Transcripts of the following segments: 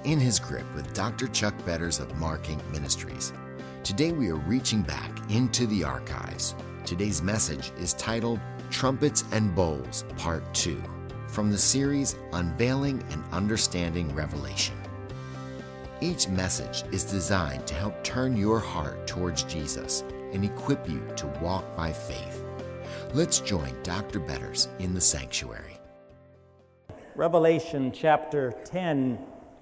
In His Grip with Dr. Chuck Betters of Mark Inc. Ministries. Today we are reaching back into the archives. Today's message is titled Trumpets and Bowls, Part 2, from the series Unveiling and Understanding Revelation. Each message is designed to help turn your heart towards Jesus and equip you to walk by faith. Let's join Dr. Betters in the sanctuary. Revelation chapter 10.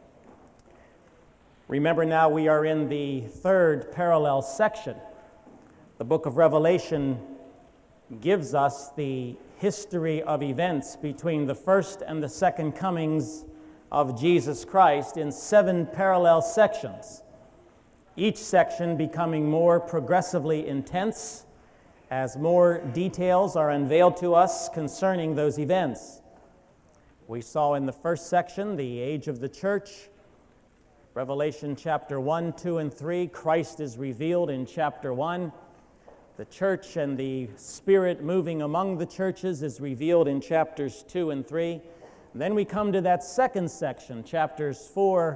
Remember now we are in the third parallel section. The book of Revelation gives us the history of events between the first and the second comings of Jesus Christ in 7 parallel sections, each section becoming more progressively intense as more details are unveiled to us concerning those events. We saw in the first section the age of the church. Revelation chapter 1, 2, and 3, Christ is revealed in chapter 1. The church and the Spirit moving among the churches is revealed in chapters 2 and 3. And then we come to that second section, chapters 4,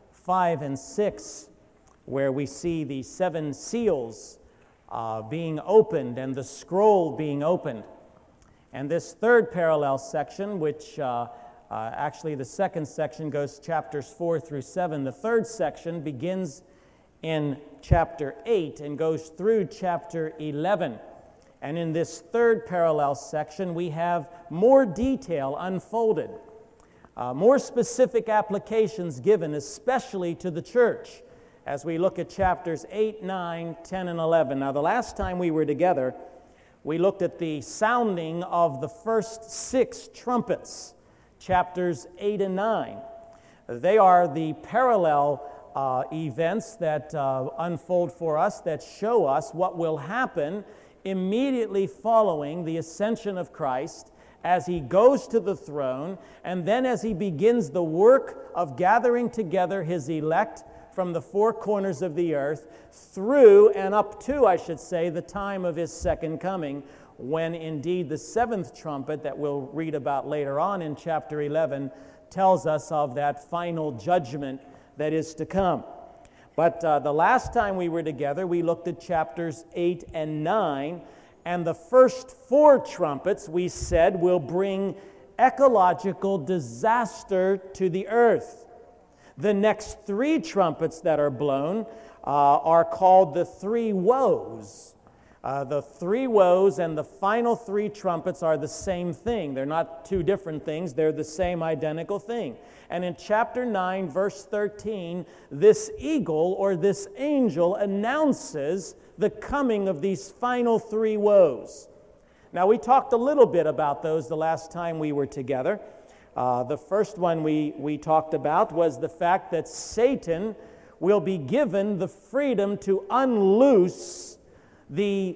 5, and 6, where we see the 7 seals being opened and the scroll being opened. And this third parallel section, which actually the second section goes chapters 4 through 7. The third section begins in chapter 8 and goes through chapter 11. And in this third parallel section, we have more detail unfolded, more specific applications given, especially to the church, as we look at chapters 8, 9, 10, and 11. Now, the last time we were together, we looked at the sounding of the first 6 trumpets, chapters 8 and 9. They are the parallel events that unfold for us, that show us what will happen immediately following the ascension of Christ as He goes to the throne, and then as He begins the work of gathering together His elect from the 4 corners of the earth through and up to, I should say, the time of His second coming, when indeed the 7th trumpet that we'll read about later on in chapter 11 tells us of that final judgment that is to come. But the last time we were together, we looked at chapters 8 and 9, and the first 4 trumpets, we said, will bring ecological disaster to the earth. The next 3 trumpets that are blown are called the 3 woes. The 3 woes and the final 3 trumpets are the same thing. They're not 2 different things. They're the same identical thing. And in chapter 9, verse 13, this eagle or this angel announces the coming of these final 3 woes. Now, we talked a little bit about those the last time we were together. The first one we talked about was the fact that Satan will be given the freedom to unloose the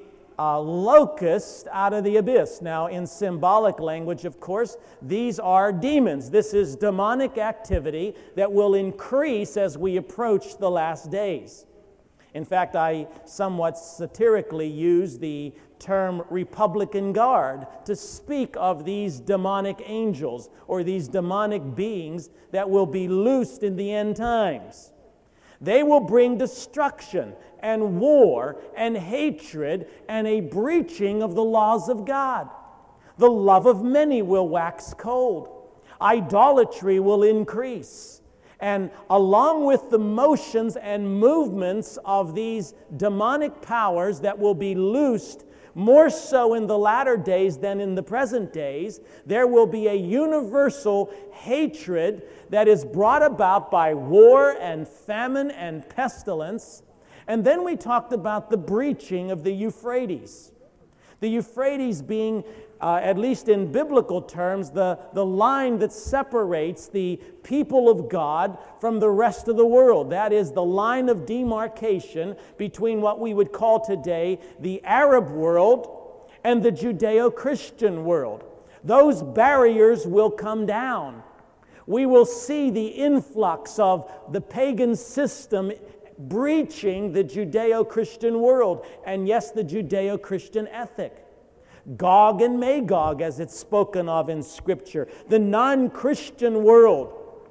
locust out of the abyss. Now, in symbolic language, of course, these are demons. This is demonic activity that will increase as we approach the last days. In fact, I somewhat satirically use the term Republican Guard to speak of these demonic angels or these demonic beings that will be loosed in the end times. They will bring destruction and war and hatred and a breaching of the laws of God. The love of many will wax cold. Idolatry will increase. And along with the motions and movements of these demonic powers that will be loosed, more so in the latter days than in the present days, there will be a universal hatred that is brought about by war and famine and pestilence. And then we talked about the breaching of the Euphrates. The Euphrates being, at least in biblical terms, the line that separates the people of God from the rest of the world. That is the line of demarcation between what we would call today the Arab world and the Judeo-Christian world. Those barriers will come down. We will see the influx of the pagan system breaching the Judeo-Christian world, and yes, the Judeo-Christian ethic. Gog and Magog, as it's spoken of in Scripture, the non-Christian world,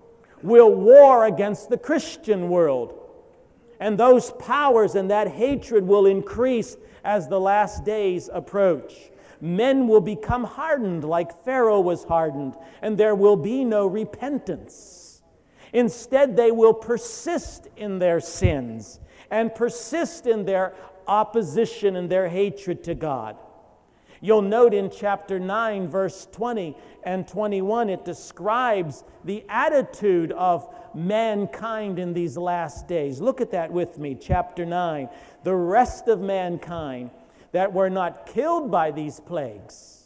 will war against the Christian world. And those powers and that hatred will increase as the last days approach. Men will become hardened like Pharaoh was hardened, and there will be no repentance. Instead, they will persist in their sins and persist in their opposition and their hatred to God. You'll note in chapter 9, verse 20 and 21, it describes the attitude of mankind in these last days. Look at that with me, chapter 9. The rest of mankind that were not killed by these plagues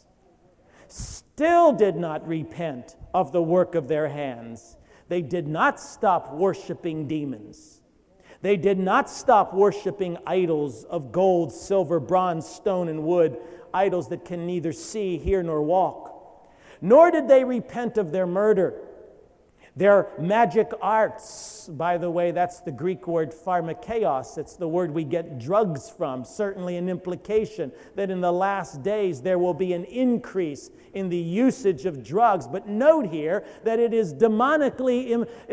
still did not repent of the work of their hands. They did not stop worshiping demons. They did not stop worshiping idols of gold, silver, bronze, stone, and wood, idols that can neither see, hear, nor walk. Nor did they repent of their murder, their magic arts. By the way, that's the Greek word pharmakeos. It's the word we get drugs from. Certainly an implication that in the last days there will be an increase in the usage of drugs. But note here that it is demonically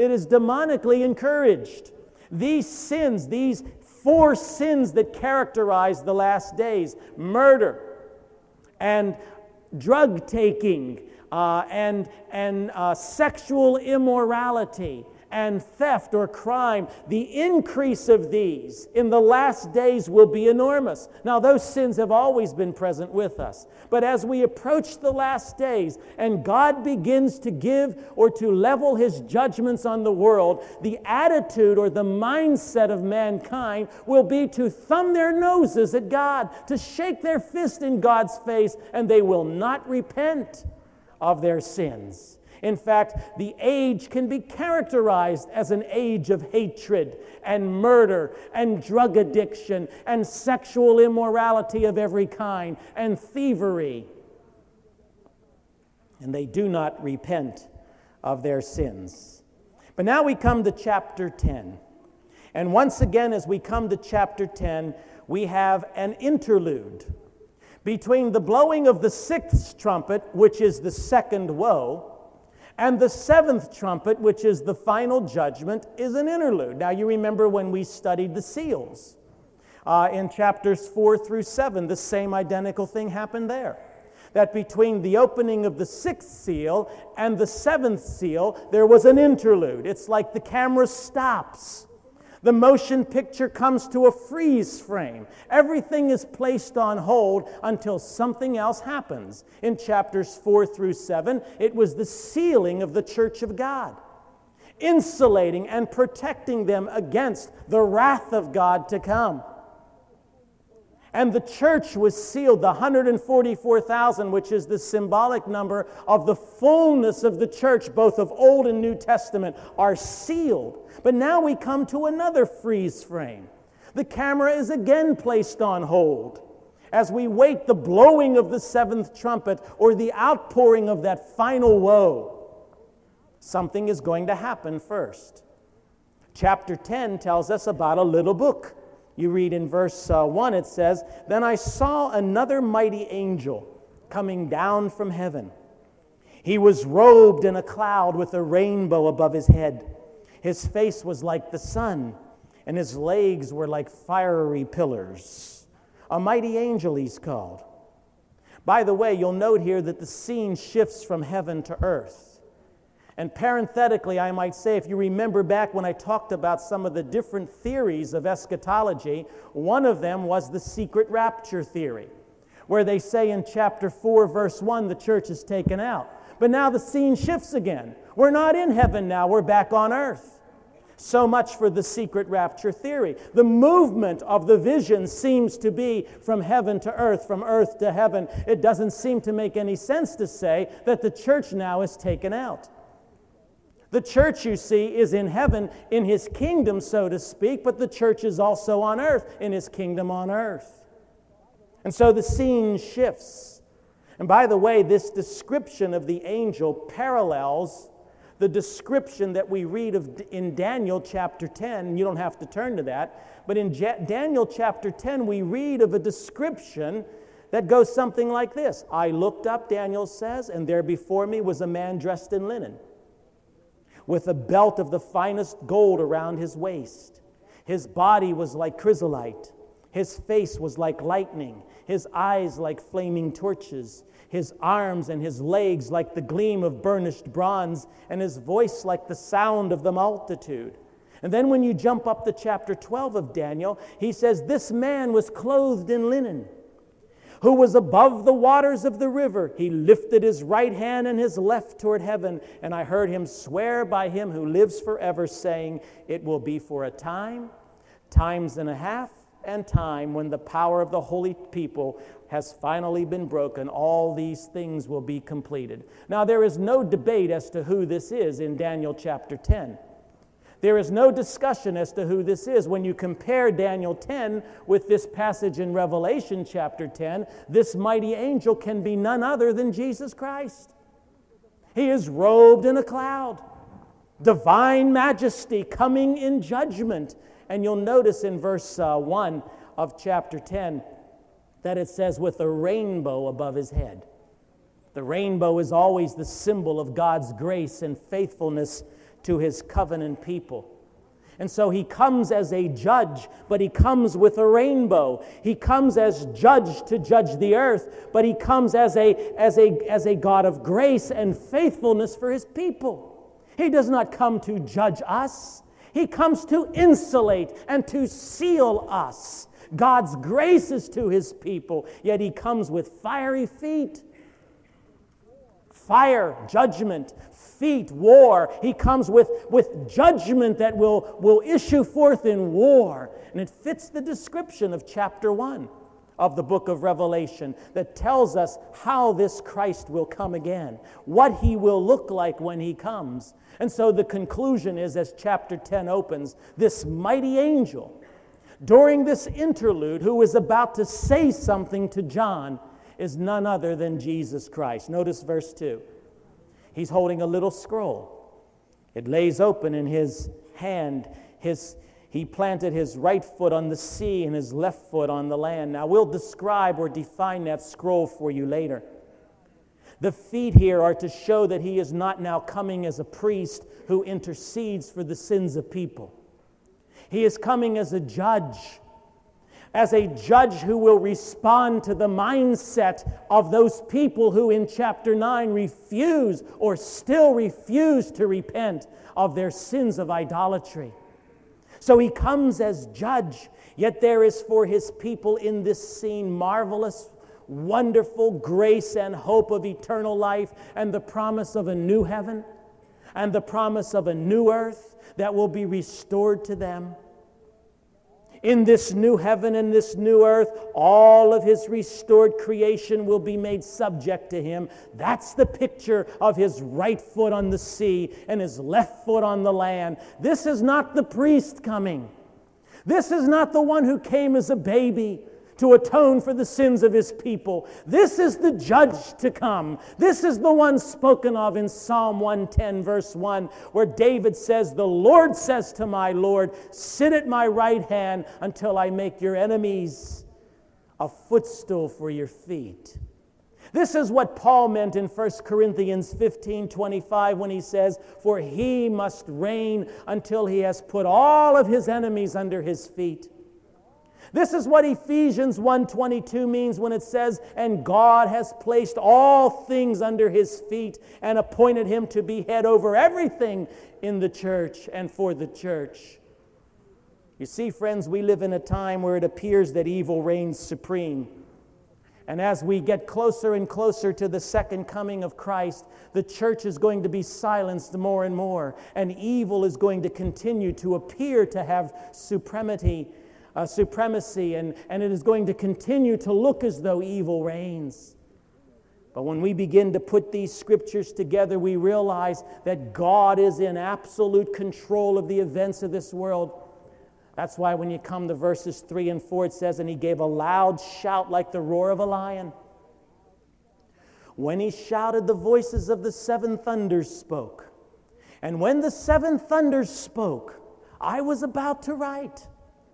encouraged. These sins, these 4 sins that characterize the last days, murder and drug taking and sexual immorality and theft or crime, the increase of these in the last days will be enormous. Now, those sins have always been present with us. But as we approach the last days and God begins to give or to level His judgments on the world, the attitude or the mindset of mankind will be to thumb their noses at God, to shake their fist in God's face, and they will not repent of their sins. In fact, the age can be characterized as an age of hatred and murder and drug addiction and sexual immorality of every kind and thievery. And they do not repent of their sins. But now we come to chapter 10. And once again, as we come to chapter 10, we have an interlude between the blowing of the 6th trumpet, which is the second woe, and the 7th trumpet, which is the final judgment, is an interlude. Now, you remember when we studied the seals. In chapters 4 through 7, the same identical thing happened there. That between the opening of the 6th seal and the 7th seal, there was an interlude. It's like the camera stops. The motion picture comes to a freeze frame. Everything is placed on hold until something else happens. In chapters 4 through 7, it was the sealing of the church of God, insulating and protecting them against the wrath of God to come. And the church was sealed, the 144,000, which is the symbolic number of the fullness of the church, both of Old and New Testament, are sealed. But now we come to another freeze frame. The camera is again placed on hold as we wait the blowing of the 7th trumpet or the outpouring of that final woe. Something is going to happen first. Chapter 10 tells us about a little book. You read in verse 1, it says, "Then I saw another mighty angel coming down from heaven. He was robed in a cloud with a rainbow above his head. His face was like the sun, and his legs were like fiery pillars." A mighty angel he's called. By the way, you'll note here that the scene shifts from heaven to earth. And parenthetically, I might say, if you remember back when I talked about some of the different theories of eschatology, one of them was the secret rapture theory, where they say in chapter 4, verse 1, the church is taken out. But now the scene shifts again. We're not in heaven now, we're back on earth. So much for the secret rapture theory. The movement of the vision seems to be from heaven to earth, from earth to heaven. It doesn't seem to make any sense to say that the church now is taken out. The church, you see, is in heaven, in His kingdom, so to speak, but the church is also on earth, in His kingdom on earth. And so the scene shifts. And by the way, this description of the angel parallels the description that we read of in Daniel chapter 10. You don't have to turn to that. But in Daniel chapter 10, we read of a description that goes something like this. "I looked up," Daniel says, "and there before me was a man dressed in linen, with a belt of the finest gold around his waist. His body was like chrysolite. His face was like lightning. His eyes like flaming torches. His arms and his legs like the gleam of burnished bronze, and his voice like the sound of the multitude. And then when you jump up to chapter 12 of Daniel, he says, this man was clothed in linen, who was above the waters of the river. He lifted his right hand and his left toward heaven, and I heard him swear by him who lives forever, saying, it will be for a time, times and a half, and time when the power of the holy people has finally been broken. All these things will be completed. Now, there is no debate as to who this is in Daniel chapter 10. There is no discussion as to who this is. When you compare Daniel 10 with this passage in Revelation chapter 10, this mighty angel can be none other than Jesus Christ. He is robed in a cloud, divine majesty coming in judgment. And you'll notice in verse 1 of chapter 10 that it says, with a rainbow above his head. The rainbow is always the symbol of God's grace and faithfulness to his covenant people. And so he comes as a judge, but he comes with a rainbow. He comes as judge to judge the earth, but he comes as a God of grace and faithfulness for his people. He does not come to judge us. He comes to insulate and to seal us. God's grace is to his people, yet he comes with fiery feet. Fire, judgment, feet, war. He comes with judgment that will issue forth in war. And it fits the description of chapter 1 of the book of Revelation that tells us how this Christ will come again, what he will look like when he comes. And so the conclusion is, as chapter 10 opens, this mighty angel, during this interlude, who is about to say something to John, is none other than Jesus Christ. Notice verse 2. He's holding a little scroll. It lays open in his hand. He planted his right foot on the sea and his left foot on the land. Now, we'll describe or define that scroll for you later. The feet here are to show that he is not now coming as a priest who intercedes for the sins of people. He is coming as a judge who will respond to the mindset of those people who in chapter 9 refuse or still refuse to repent of their sins of idolatry. So he comes as judge, yet there is for his people in this scene marvelous, wonderful grace and hope of eternal life and the promise of a new heaven and the promise of a new earth that will be restored to them. In this new heaven and this new earth, all of his restored creation will be made subject to him. That's the picture of his right foot on the sea and his left foot on the land. This is not the priest coming. This is not the one who came as a baby to atone for the sins of his people. This is the judge to come. This is the one spoken of in Psalm 110, verse 1, where David says, the Lord says to my Lord, sit at my right hand until I make your enemies a footstool for your feet. This is what Paul meant in 1 Corinthians 15:25 when he says, for he must reign until he has put all of his enemies under his feet. This is what Ephesians 1:22 means when it says, and God has placed all things under his feet and appointed him to be head over everything in the church and for the church. You see, friends, we live in a time where it appears that evil reigns supreme. And as we get closer and closer to the second coming of Christ, the church is going to be silenced more and more, and evil is going to continue to appear to have supremacy, and it is going to continue to look as though evil reigns. But when we begin to put these scriptures together, we realize that God is in absolute control of the events of this world. That's why when you come to verses 3 and 4, it says, and he gave a loud shout like the roar of a lion. When he shouted, the voices of the seven thunders spoke. And when the seven thunders spoke, I was about to write.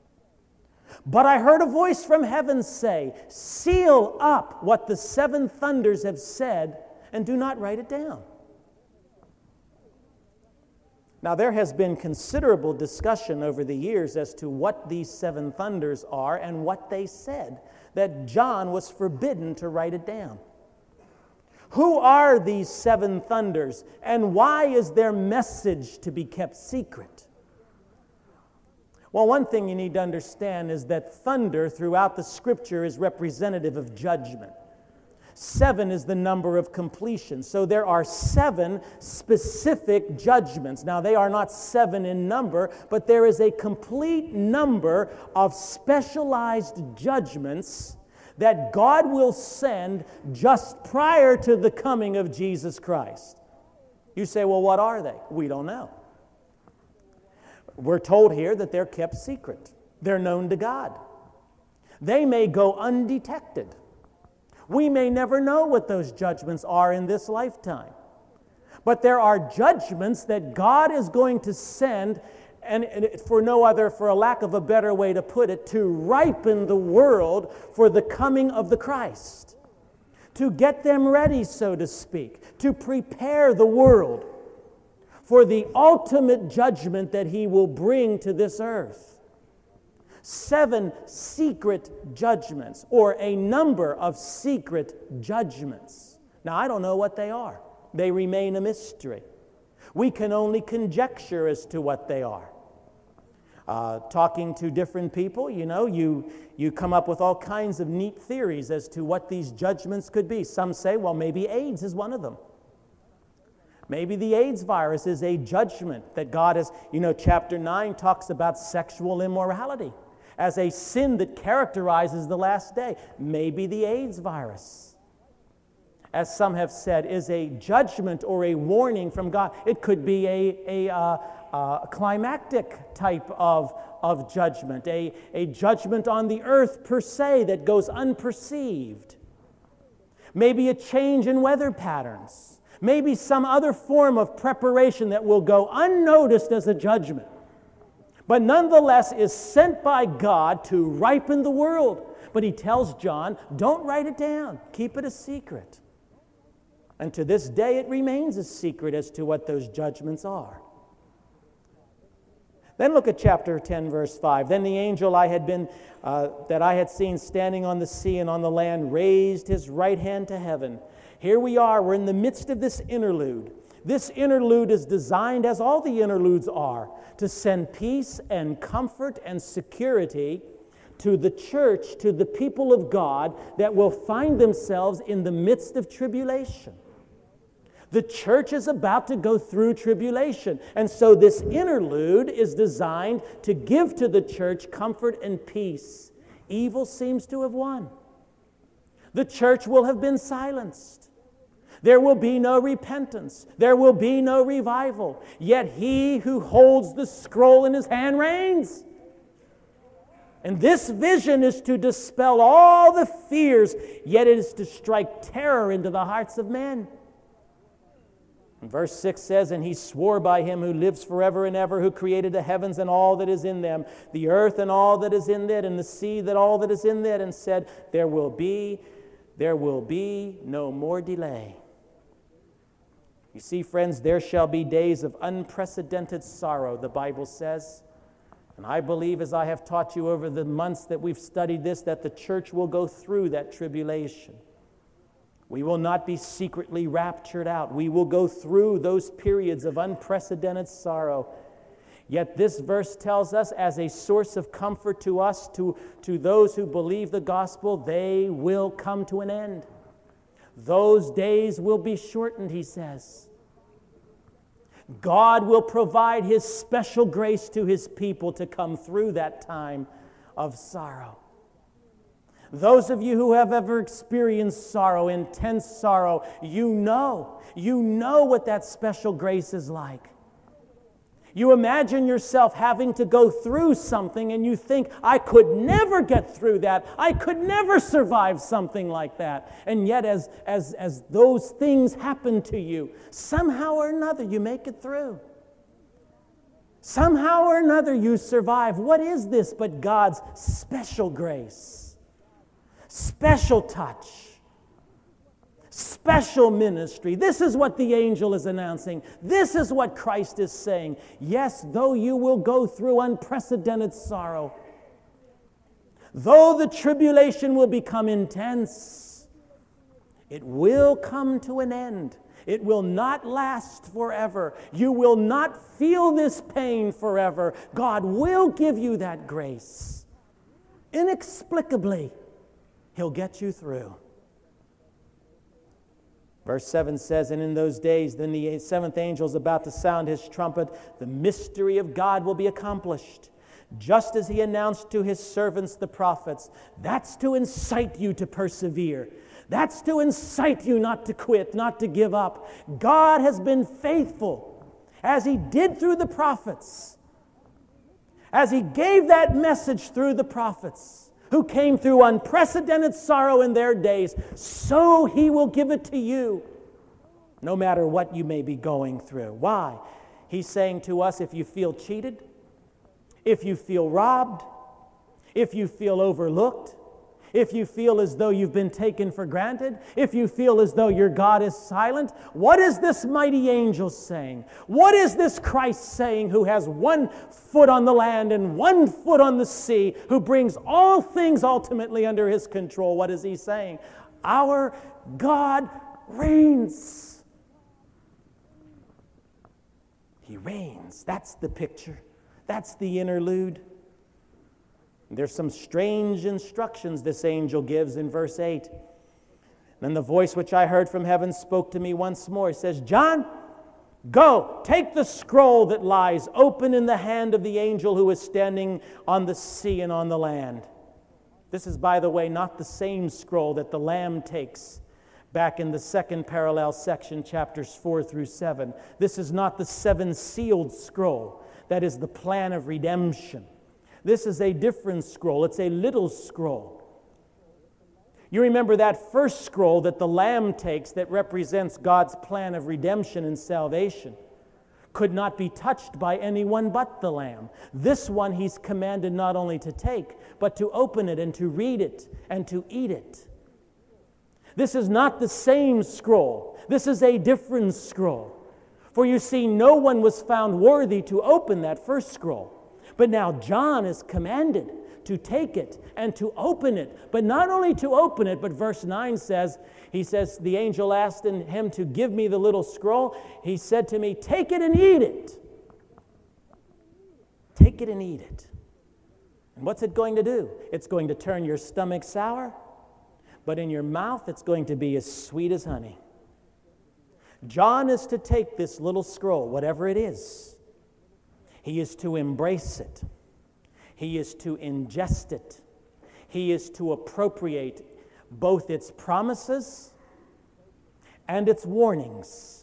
But I heard a voice from heaven say, seal up what the seven thunders have said, and do not write it down. Now, there has been considerable discussion over the years as to what these 7 thunders are and what they said, that John was forbidden to write it down. Who are these 7 thunders, and why is their message to be kept secret? Well, one thing you need to understand is that thunder throughout the Scripture is representative of judgment. 7 is the number of completion. So there are 7 specific judgments. Now, they are not 7 in number, but there is a complete number of specialized judgments that God will send just prior to the coming of Jesus Christ. You say, well, what are they? We don't know. We're told here that they're kept secret. They're known to God. They may go undetected. We may never know what those judgments are in this lifetime. But there are judgments that God is going to send, and for a lack of a better way to put it, to ripen the world for the coming of the Christ. To get them ready, so to speak. To prepare the world for the ultimate judgment that He will bring to this earth. 7 secret judgments, or a number of secret judgments. Now, I don't know what they are. They remain a mystery. We can only conjecture as to what they are. Talking to different people, you come up with all kinds of neat theories as to what these judgments could be. Some say, well, maybe AIDS is one of them. Maybe the AIDS virus is a judgment that God has, chapter 9 talks about sexual immorality as a sin that characterizes the last day. Maybe the AIDS virus, as some have said, is a judgment or a warning from God. It could be a climactic type of judgment, a judgment on the earth per se that goes unperceived. Maybe a change in weather patterns. Maybe some other form of preparation that will go unnoticed as a judgment, but nonetheless is sent by God to ripen the world. But He tells John, don't write it down. Keep it a secret. And to this day it remains a secret as to what those judgments are. Then look at chapter 10, verse 5. Then the angel that I had seen standing on the sea and on the land raised his right hand to heaven. Here we are, we're in the midst of this interlude. This interlude is designed, as all the interludes are, to send peace and comfort and security to the church, to the people of God that will find themselves in the midst of tribulation. The church is about to go through tribulation, and so this interlude is designed to give to the church comfort and peace. Evil seems to have won. The church will have been silenced. There will be no repentance. There will be no revival. Yet He who holds the scroll in His hand reigns. And this vision is to dispel all the fears, yet it is to strike terror into the hearts of men. And verse 6 says, and He swore by Him who lives forever and ever, who created the heavens and all that is in them, the earth and all that is in it, and the sea that all that is in it, and said, there will be no more delay. You see, friends, there shall be days of unprecedented sorrow, the Bible says. And I believe, as I have taught you over the months that we've studied this, that the church will go through that tribulation. We will not be secretly raptured out. We will go through those periods of unprecedented sorrow. Yet this verse tells us, as a source of comfort to us, to those who believe the gospel, they will come to an end. Those days will be shortened, he says. God will provide His special grace to His people to come through that time of sorrow. Those of you who have ever experienced sorrow, intense sorrow, you know what that special grace is like. You imagine yourself having to go through something and you think, I could never get through that. I could never survive something like that. And yet as those things happen to you, somehow or another you make it through. Somehow or another you survive. What is this but God's special grace? Special touch. special ministry. This is what the angel is announcing. This is what Christ is saying. Yes, though you will go through unprecedented sorrow, though the tribulation will become intense, it will come to an end. It will not last forever. You will not feel this pain forever. God will give you that grace. Inexplicably, He'll get you through. Verse 7 says, and in those days, then the seventh angel is about to sound his trumpet. The mystery of God will be accomplished, just as He announced to His servants, the prophets. That's to incite you to persevere. That's to incite you not to quit, not to give up. God has been faithful, as He did through the prophets, as He gave that message through the prophets, who came through unprecedented sorrow in their days, so He will give it to you, no matter what you may be going through. Why? He's saying to us, if you feel cheated, if you feel robbed, if you feel overlooked, if you feel as though you've been taken for granted, if you feel as though your God is silent, what is this mighty angel saying? What is this Christ saying, who has one foot on the land and one foot on the sea, who brings all things ultimately under His control? What is He saying? Our God reigns. He reigns. That's the picture. That's the interlude. There's some strange instructions this angel gives in verse 8. Then the voice which I heard from heaven spoke to me once more. It says, John, go, take the scroll that lies open in the hand of the angel who is standing on the sea and on the land. This is, by the way, not the same scroll that the Lamb takes back in the second parallel section, chapters 4 through 7. This is not the seven-sealed scroll. That is the plan of redemption. This is a different scroll. It's a little scroll. You remember that first scroll that the Lamb takes that represents God's plan of redemption and salvation could not be touched by anyone but the Lamb. This one He's commanded not only to take, but to open it and to read it and to eat it. This is not the same scroll. This is a different scroll. For you see, no one was found worthy to open that first scroll. But now John is commanded to take it and to open it. But not only to open it, but verse 9 says, the angel asked him to give me the little scroll. He said to me, take it and eat it. Take it and eat it. And what's it going to do? It's going to turn your stomach sour, but in your mouth it's going to be as sweet as honey. John is to take this little scroll, whatever it is. He is to embrace it. He is to ingest it. He is to appropriate both its promises and its warnings.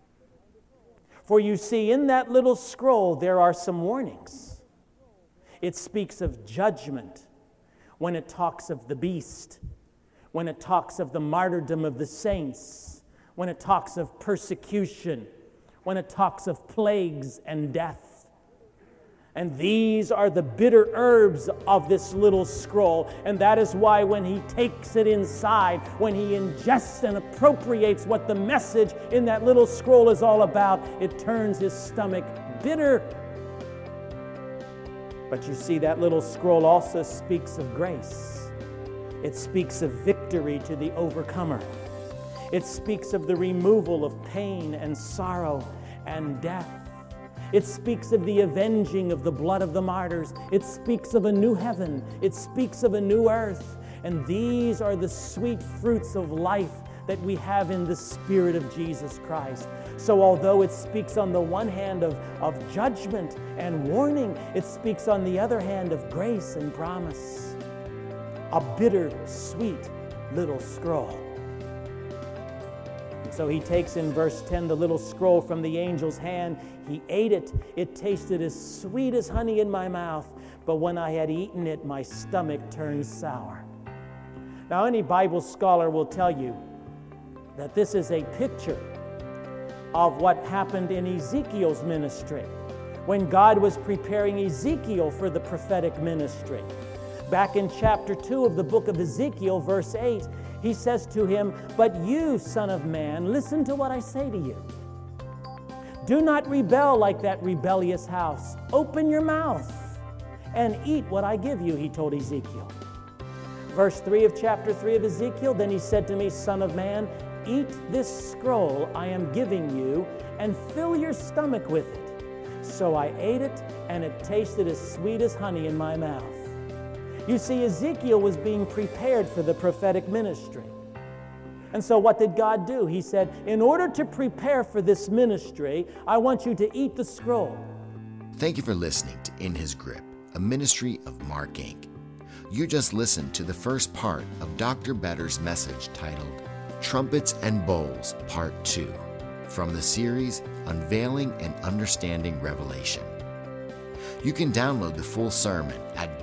For you see, in that little scroll, there are some warnings. It speaks of judgment when it talks of the beast, when it talks of the martyrdom of the saints, when it talks of persecution, when it talks of plagues and death. And these are the bitter herbs of this little scroll. And that is why when he takes it inside, when he ingests and appropriates what the message in that little scroll is all about, it turns his stomach bitter. But you see, that little scroll also speaks of grace. It speaks of victory to the overcomer. It speaks of the removal of pain and sorrow and death. It speaks of the avenging of the blood of the martyrs. It speaks of a new heaven. It speaks of a new earth. And these are the sweet fruits of life that we have in the Spirit of Jesus Christ. So although it speaks on the one hand of judgment and warning, it speaks on the other hand of grace and promise. A bitter, sweet little scroll. So he takes in verse 10 the little scroll from the angel's hand. He ate it. It tasted as sweet as honey in my mouth. But when I had eaten it, my stomach turned sour. Now, any Bible scholar will tell you that this is a picture of what happened in Ezekiel's ministry when God was preparing Ezekiel for the prophetic ministry. Back in chapter 2 of the book of Ezekiel, verse 8, He says to him, "But you, son of man, listen to what I say to you. Do not rebel like that rebellious house. Open your mouth and eat what I give you," he told Ezekiel. Verse 3 of chapter 3 of Ezekiel, "Then he said to me, Son of man, eat this scroll I am giving you and fill your stomach with it. So I ate it, and it tasted as sweet as honey in my mouth." You see, Ezekiel was being prepared for the prophetic ministry. And so what did God do? He said, in order to prepare for this ministry, I want you to eat the scroll. Thank you for listening to In His Grip, a ministry of Mark Inc. You just listened to the first part of Dr. Better's message titled Trumpets and Bowls, Part 2, from the series Unveiling and Understanding Revelation. You can download the full sermon at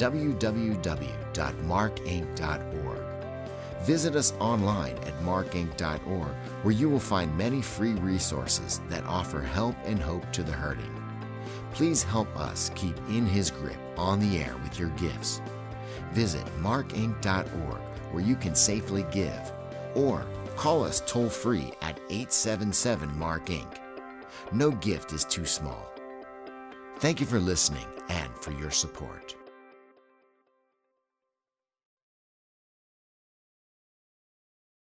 www.markinc.org. Visit us online at markinc.org, where you will find many free resources that offer help and hope to the hurting. Please help us keep In His Grip on the air with your gifts. Visit markinc.org, where you can safely give, or call us toll-free at 877-MARK-INC. No gift is too small. Thank you for listening and for your support.